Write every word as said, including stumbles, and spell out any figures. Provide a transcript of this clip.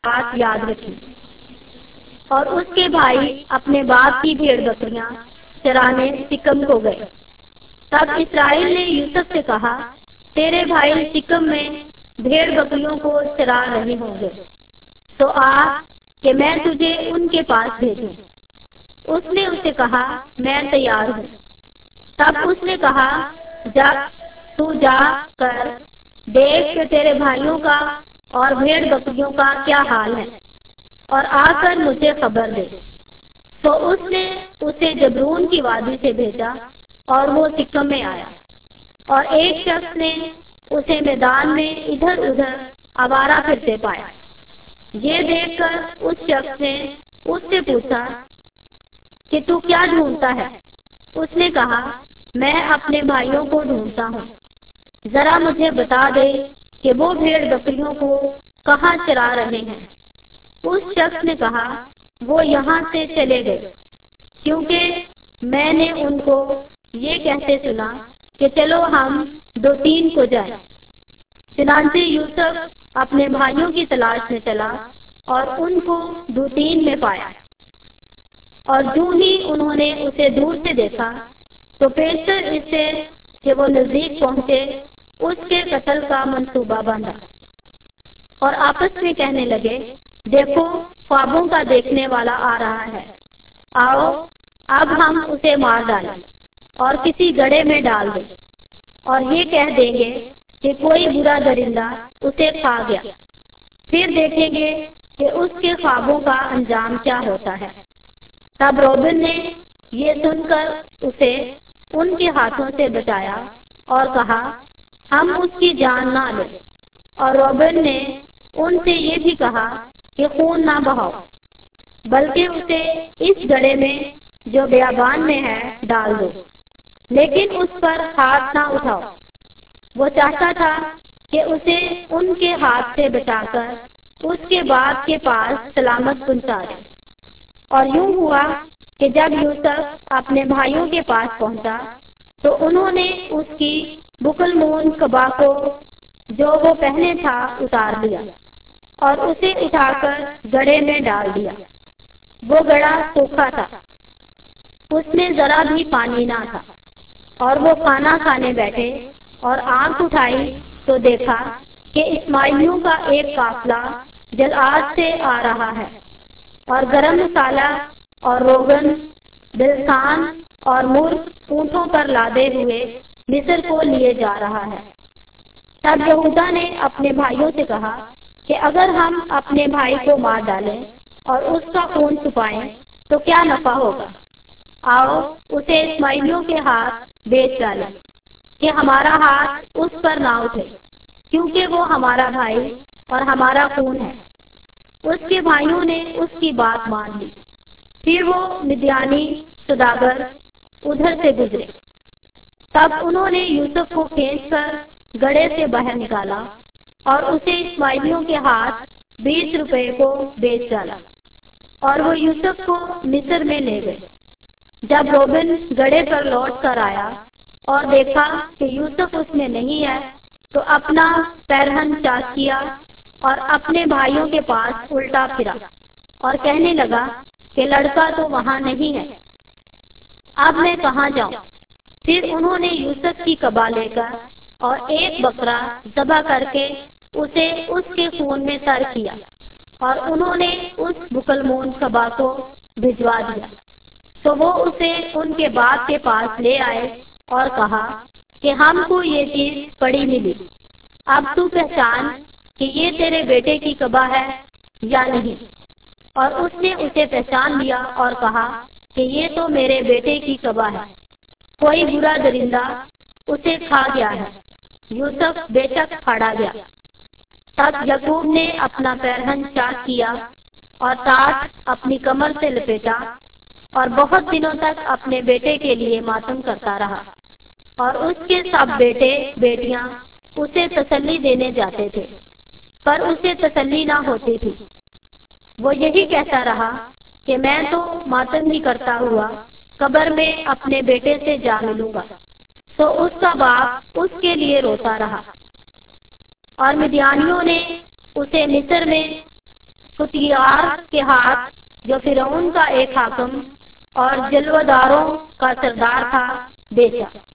بات یاد رکھی۔ اور اس کے بھائی اپنے باپ کی بھیڑ بکریاں چرانے سکم کو گئے۔ تب اسرائیل نے یوسف سے کہا، تیرے بھائی سکم میں بھیڑ بکریوں کو چرا رہے ہوں گے، تو آ کہ میں تجھے ان کے پاس بھیجوں۔ اس نے اسے کہا، میں تیار ہوں۔ تب اس نے کہا، جا تو جا کر دیکھ کہ تیرے بھائیوں کا اور بھیڑ بکریوں کا کیا حال ہے، اور آ کر مجھے خبر دے۔ تو اس نے اسے جبرون کی وادی سے بھیجا اور وہ سکم میں آیا۔ اور ایک شخص نے اسے میدان میں ادھر ادھر آوارہ پھرتے پایا۔ یہ دیکھ کر اس شخص نے اس سے پوچھا کہ تو کیا ڈھونڈتا ہے؟ اس نے کہا، میں اپنے بھائیوں کو ڈھونڈتا ہوں، ذرا مجھے بتا دے کہ وہ بھیڑ بکریوں کو کہاں چرا رہے ہیں۔ اس شخص نے کہا، وہ یہاں سے چلے گئے، کیونکہ میں نے ان کو یہ کہتے سنا کہ چلو ہم دو تین کو جائیں۔ چنانچہ یوسف اپنے بھائیوں کی تلاش میں چلا اور ان کو دو تین میں پایا۔ اور جو ہی انہوں نے اسے دور سے دیکھا تو پیشتر اس سے کہ وہ نزدیک پہنچے اس کے قتل کا منصوبہ باندھا، اور آپس میں کہنے لگے، دیکھو خوابوں کا دیکھنے والا آ رہا ہے، آؤ اب ہم اسے مار ڈالیں اور کسی گڑھے میں ڈال دیں، اور یہ کہہ دیں گے کہ کوئی برا درندہ اسے کھا گیا، پھر دیکھیں گے کہ اس کے خوابوں کا انجام کیا ہوتا ہے۔ تب روبن نے یہ سن کر اسے ان کے ہاتھوں سے بچایا اور کہا، ہم اس کی جان نہ لیں۔ اور روبن نے ان سے یہ بھی کہا کہ خون نہ بہاؤ، بلکہ اسے اس گڑھے میں جو بیابان میں ہے ڈال دو، لیکن اس پر ہاتھ نہ اٹھاؤ۔ وہ چاہتا تھا کہ اسے ان کے ہاتھ سے بچا کر اس کے باپ کے پاس سلامت پہنچا دے۔ اور یوں ہوا کہ جب یوسف اپنے بھائیوں کے پاس پہنچا تو انہوں نے اس کی بکل مون قبا کو جو وہ پہنے تھا اتار دیا اور اسے اٹھا کر گڑھے میں ڈال دیا۔ وہ گڑھا سوکھا تھا، اس میں ذرا بھی پانی نہ تھا۔ اور وہ کھانا کھانے بیٹھے اور آنکھ اٹھائی تو دیکھا کہ اسماعیلیوں کا ایک قافلہ جلعاد سے آ رہا ہے، اور گرم مسالہ اور روغن، بلسان اور مرغ اونٹوں پر لادے ہوئے مصر کو لیے جا رہا ہے۔ تب یہودا نے اپنے بھائیوں سے کہا کہ اگر ہم اپنے بھائی کو مار ڈالیں اور اس کا خون چھپائیں تو کیا نفع ہوگا؟ آؤ اسے اسماعیلیوں کے ہاتھ بیچ ڈالیں کہ ہمارا ہاتھ اس پر نہ اٹھے، کیونکہ وہ ہمارا بھائی اور ہمارا خون ہے۔ اس کے بھائیوں نے اس کی بات مان لی۔ پھر وہ مدیانی سوداگر ادھر سے گزرے۔ تب انہوں نے یوسف کو کھینچ کر گڑھے سے باہر نکالا اور اسے اسماعیلیوں کے ہاتھ بیس روپے کو بیچ ڈالا، اور وہ یوسف کو مصر میں لے گئے۔ جب روبن گڑھے پر لوٹ کر آیا اور دیکھا کہ یوسف اس میں نہیں ہے تو اپنا پیرہن چاک کیا اور اپنے بھائیوں کے پاس الٹا پھرا اور کہنے لگا کہ لڑکا تو وہاں نہیں ہے، اب میں کہاں جاؤں؟ پھر انہوں نے یوسف کی قبا لے کر اور ایک بکرا ذبح کر کے اسے اس کے خون میں تر کیا، اور انہوں نے اس بکل مون قبا کو بھجوا دیا۔ تو وہ اسے ان کے باپ کے پاس لے آئے اور کہا کہ ہم کو یہ چیز پڑی ملی، اب تو پہچان کہ یہ تیرے بیٹے کی قبا ہے یا نہیں۔ اور اس نے اسے پہچان لیا اور کہا کہ یہ تو میرے بیٹے کی قبا ہے، کوئی برا درندہ اسے کھا گیا ہے۔ یوسف بے شک پھاڑا گیا۔ تب یعقوب نے اپنا پیرہن چاک کیا اور تاج اپنی کمر سے لپیٹا، اور بہت دنوں تک اپنے بیٹے کے لیے ماتم کرتا رہا۔ اور اس کے سب بیٹے بیٹیاں اسے تسلی دینے جاتے تھے، پر اسے تسلی نہ ہوتی تھی۔ وہ یہی کہتا رہا کہ میں تو ماتم ہی کرتا ہوا قبر میں اپنے بیٹے سے جا ملوں گا۔ تو اس کا باپ اس کے لیے روتا رہا۔ اور مدیانیوں نے اسے مصر میں پتیار کے ہاتھ، جو فرعون کا ایک حاکم اور جلوہ داروں کا سردار تھا، بیچا۔